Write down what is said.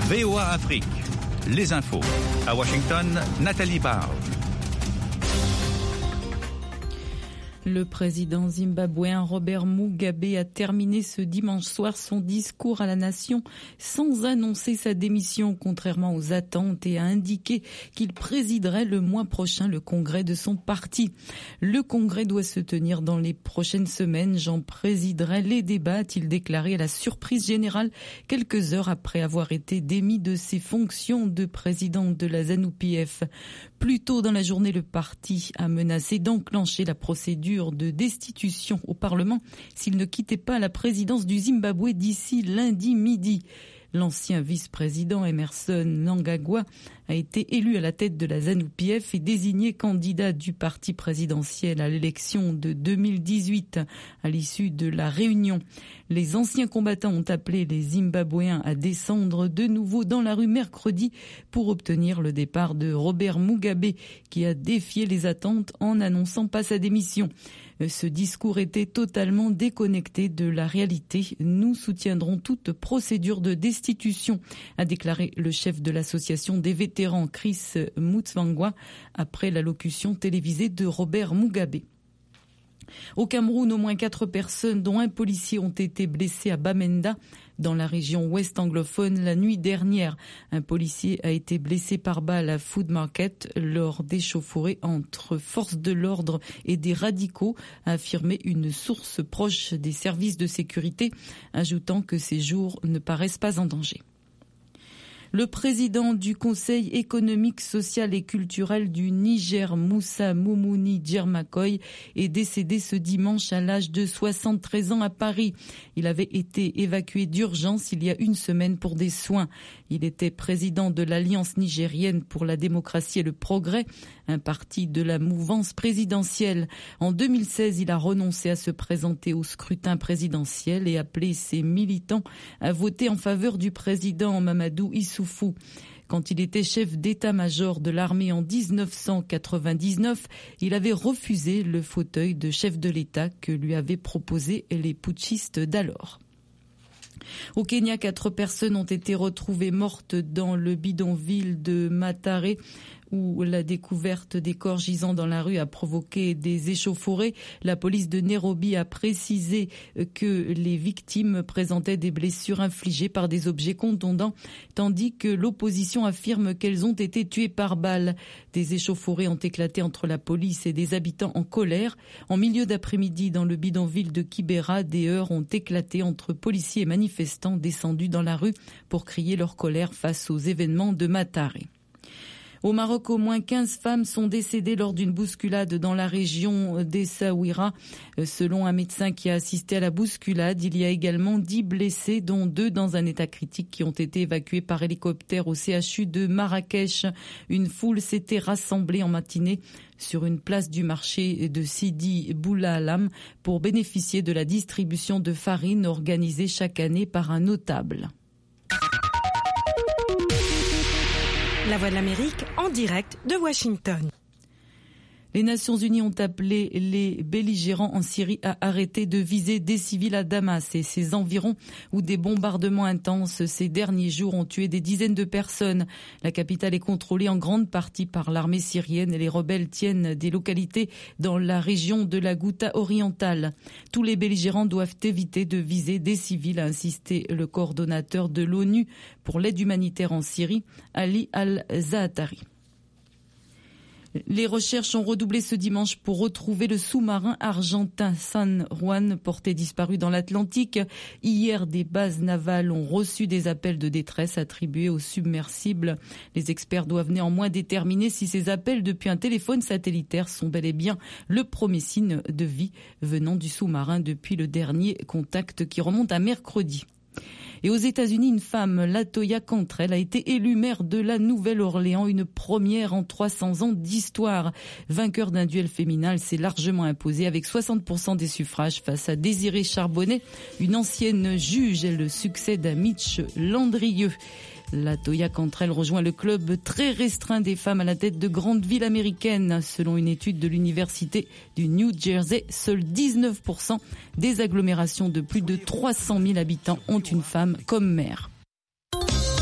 VOA Afrique, les infos. À Washington, Nathalie Barge. Le président zimbabwéen Robert Mugabe a terminé ce dimanche soir son discours à la nation sans annoncer sa démission, contrairement aux attentes, et a indiqué qu'il présiderait le mois prochain le congrès de son parti. Le congrès doit se tenir dans les prochaines semaines. J'en présiderai les débats, a-t-il déclaré à la surprise générale quelques heures après avoir été démis de ses fonctions de président de la ZANU-PF. Plus tôt dans la journée, le parti a menacé d'enclencher la procédure de destitution au Parlement s'il ne quittait pas la présidence du Zimbabwe d'ici lundi midi. L'ancien vice-président Emmerson Mnangagwa a été élu à la tête de la ZANU-PF et désigné candidat du parti présidentiel à l'élection de 2018 à l'issue de la réunion. Les anciens combattants ont appelé les Zimbabwéens à descendre de nouveau dans la rue mercredi pour obtenir le départ de Robert Mugabe, qui a défié les attentes en n'annonçant pas sa démission. Ce discours était totalement déconnecté de la réalité. Nous soutiendrons toute procédure de destitution, a déclaré le chef de l'association des vétérans Chris Mutsvangwa après l'allocution télévisée de Robert Mugabe. Au Cameroun, au moins 4 personnes, dont un policier, ont été blessées à Bamenda, dans la région ouest anglophone, la nuit dernière. Un policier a été blessé par balle à Food Market lors d'échauffourées entre forces de l'ordre et des radicaux, a affirmé une source proche des services de sécurité, ajoutant que ces jours ne paraissent pas en danger. Le président du Conseil économique, social et culturel du Niger, Moussa Moumouni Djermakoy, est décédé ce dimanche à l'âge de 73 ans à Paris. Il avait été évacué d'urgence il y a une semaine pour des soins. Il était président de l'Alliance nigérienne pour la démocratie et le progrès, un parti de la mouvance présidentielle. En 2016, il a renoncé à se présenter au scrutin présidentiel et appelé ses militants à voter en faveur du président Mamadou Issoufou. Quand il était chef d'état-major de l'armée en 1999, il avait refusé le fauteuil de chef de l'État que lui avaient proposé les putschistes d'alors. Au Kenya, 4 personnes ont été retrouvées mortes dans le bidonville de Mathare, où la découverte des corps gisant dans la rue a provoqué des échauffourées. La police de Nairobi a précisé que les victimes présentaient des blessures infligées par des objets contondants, tandis que l'opposition affirme qu'elles ont été tuées par balle. Des échauffourées ont éclaté entre la police et des habitants en colère. En milieu d'après-midi, dans le bidonville de Kibera, des heurts ont éclaté entre policiers et manifestants descendus dans la rue pour crier leur colère face aux événements de Mathare. Au Maroc, au moins 15 femmes sont décédées lors d'une bousculade dans la région d'Essaouira. Selon un médecin qui a assisté à la bousculade, il y a également 10 blessés, dont 2 dans un état critique, qui ont été évacués par hélicoptère au CHU de Marrakech. Une foule s'était rassemblée en matinée sur une place du marché de Sidi Boulalam pour bénéficier de la distribution de farine organisée chaque année par un notable. La Voix de l'Amérique en direct de Washington. Les Nations Unies ont appelé les belligérants en Syrie à arrêter de viser des civils à Damas et ses environs, où des bombardements intenses ces derniers jours ont tué des dizaines de personnes. La capitale est contrôlée en grande partie par l'armée syrienne et les rebelles tiennent des localités dans la région de la Ghouta orientale. Tous les belligérants doivent éviter de viser des civils, a insisté le coordonnateur de l'ONU pour l'aide humanitaire en Syrie, Ali Al-Zaatari. Les recherches ont redoublé ce dimanche pour retrouver le sous-marin argentin San Juan, porté disparu dans l'Atlantique. Hier, des bases navales ont reçu des appels de détresse attribués aux submersibles. Les experts doivent néanmoins déterminer si ces appels depuis un téléphone satellitaire sont bel et bien le premier signe de vie venant du sous-marin depuis le dernier contact qui remonte à mercredi. Et aux États-Unis, une femme, Latoya Cantrell, a été élue maire de la Nouvelle-Orléans, une première en 300 ans d'histoire. Vainqueur d'un duel féminin, elle s'est largement imposée avec 60% des suffrages face à Désirée Charbonnet, une ancienne juge. Elle succède à Mitch Landrieux. Latoya Cantrell rejoint le club très restreint des femmes à la tête de grandes villes américaines. Selon une étude de l'université du New Jersey, seuls 19% des agglomérations de plus de 300 000 habitants ont une femme comme maire.